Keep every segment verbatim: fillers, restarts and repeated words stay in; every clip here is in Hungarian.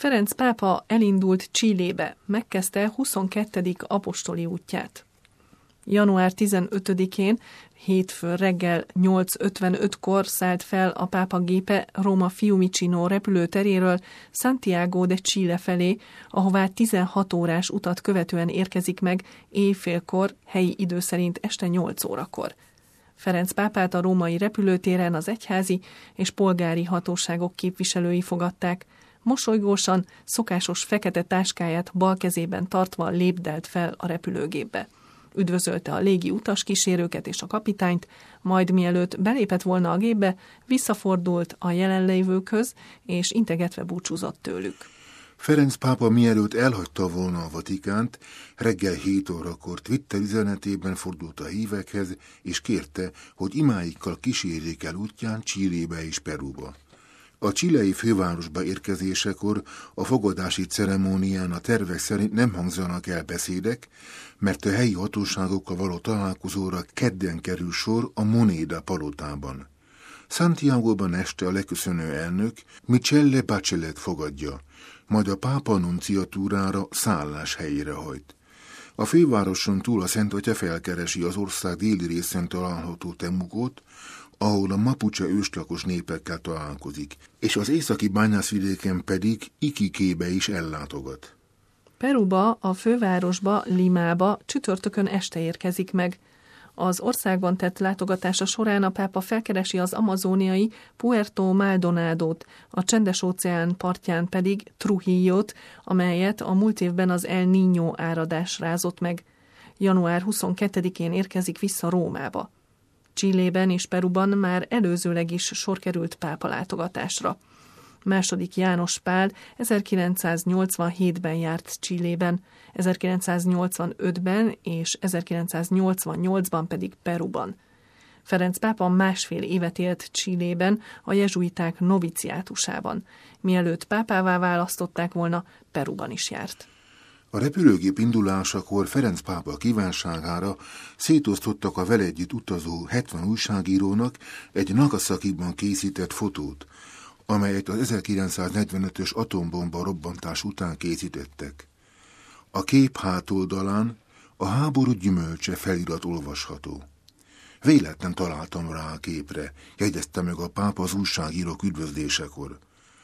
Ferenc pápa elindult Chilébe, megkezdte huszonkettedik apostoli útját. január tizenötödikén, hétfőn reggel nyolc ötvenötkor szállt fel a pápa gépe Róma Fiumicino repülőteréről Santiago de Chile felé, ahová tizenhat órás utat követően érkezik meg éjfélkor, helyi idő szerint este nyolc órakor. Ferenc pápát a római repülőtéren az egyházi és polgári hatóságok képviselői fogadták. Mosolygósan, szokásos fekete táskáját bal kezében tartva lépdelt fel a repülőgépbe. Üdvözölte a légi utaskísérőket és a kapitányt, majd mielőtt belépett volna a gépbe, visszafordult a jelenlévőkhöz, és integetve búcsúzott tőlük. Ferenc pápa mielőtt elhagyta volna a Vatikánt, reggel hét órakor Twitter üzenetében fordult a hívekhez, és kérte, hogy imáikkal kísérjék el útján Chilébe és Peruba. A chilei fővárosba érkezésekor a fogadási ceremónián a tervek szerint nem hangzanak el beszédek, mert a helyi hatóságokkal való találkozóra kedden kerül sor a Moneda palotában. Santiagoban este a leköszönő elnök Michelle Bachelet fogadja, majd a pápa annunciatúrára szállás helyére hajt. A fővároson túl a Szent Atya felkeresi az ország déli részén található Temucót, ahol a mapuche őslakos népekkel találkozik, és az északi bányászvidéken pedig Iquiquébe is ellátogat. Peruba, a fővárosba, Limába csütörtökön este érkezik meg. Az országban tett látogatása során a pápa felkeresi az amazóniai Puerto Maldonadót, a Csendes-óceán partján pedig Trujillót, amelyet a múlt évben az El Niño áradás rázott meg. január huszonkettedikén érkezik vissza Rómába. Chilében és Peruban már előzőleg is sor került pápa látogatásra. Második János Pál ezerkilencszáznyolcvanhétben járt Chilében, ezerkilencszáznyolcvanötben és ezerkilencszáznyolcvannyolcban pedig Peruban. Ferenc pápa másfél évet élt Chilében, a jezsuiták noviciátusában. Mielőtt pápává választották volna, Peruban is járt. A repülőgép indulásakor Ferenc pápa kívánságára szétosztottak a vele együtt utazó hetven újságírónak egy Nagasakiban készített fotót, amelyet az ezerkilencszáznegyvenötös atombomba robbantás után készítettek. A kép hátoldalán a háború gyümölcse felirat olvasható. Véletlen találtam rá a képre, jegyezte meg a pápa az újságírók üdvözlésekor.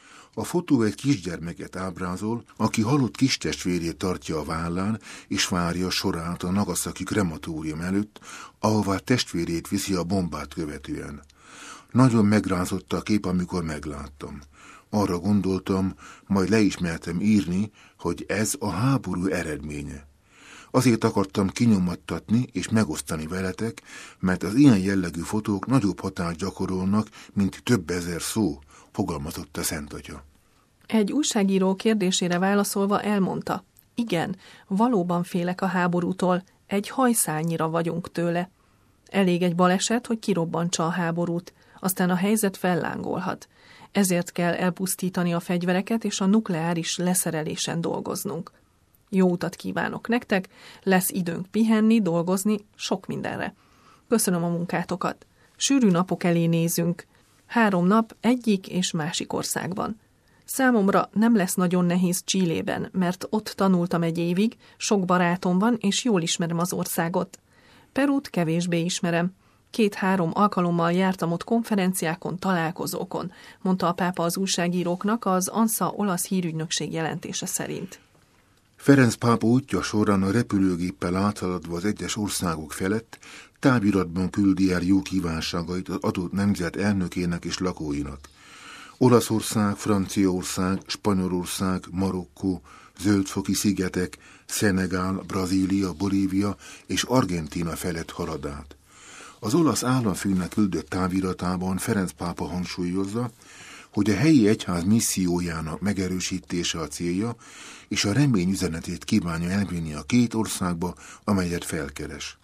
A fotó egy kisgyermeket ábrázol, aki halott kistestvérét tartja a vállán, és várja sorát a Nagasaki krematórium előtt, ahová testvérét viszi a bombát követően. Nagyon megrázott a kép, amikor megláttam. Arra gondoltam, majd le is mertem írni, hogy ez a háború eredménye. Azért akartam kinyomattatni és megosztani veletek, mert az ilyen jellegű fotók nagyobb hatást gyakorolnak, mint több ezer szó, fogalmazott a Szent Atya. Egy újságíró kérdésére válaszolva elmondta, igen, valóban félek a háborútól, egy hajszálnyira vagyunk tőle. Elég egy baleset, hogy kirobbantsa a háborút, aztán a helyzet fellángolhat. Ezért kell elpusztítani a fegyvereket, és a nukleáris leszerelésen dolgoznunk. Jó utat kívánok nektek, lesz időnk pihenni, dolgozni, sok mindenre. Köszönöm a munkátokat. Sűrű napok elé nézünk. Három nap egyik és másik országban. Számomra nem lesz nagyon nehéz Chilében, mert ott tanultam egy évig, sok barátom van, és jól ismerem az országot. Perút kevésbé ismerem. Két-három alkalommal jártam ott konferenciákon, találkozókon, mondta a pápa az újságíróknak az ANSA olasz hírügynökség jelentése szerint. Ferenc pápa útja során a repülőgéppel áthaladva az egyes országok felett táviratban küldi el jó kívánságait az adott nemzet elnökének és lakóinak. Olaszország, Franciaország, Spanyolország, Marokkó, Zöldfoki szigetek, Szenegál, Brazília, Bolívia és Argentína felett halad át. Az olasz államfőnek küldött táviratában Ferenc pápa hangsúlyozza, hogy a helyi egyház missziójának megerősítése a célja, és a remény üzenetét kívánja elvinni a két országba, amelyet felkeres.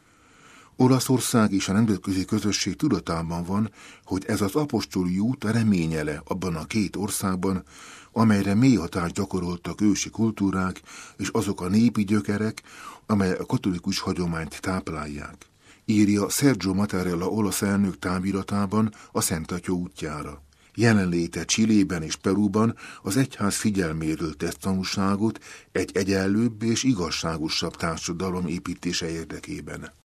Olaszország és a nemzetközi közösség tudatában van, hogy ez az apostoli út a reményele abban a két országban, amelyre mély hatást gyakoroltak ősi kultúrák és azok a népi gyökerek, amelyek a katolikus hagyományt táplálják, írja Sergio Mattarella olasz elnök táviratában a Szent Atya útjára. jelenléte Chilében és Perúban az egyház figyelméről tesz tanúságot egy egyenlőbb és igazságosabb társadalom építése érdekében.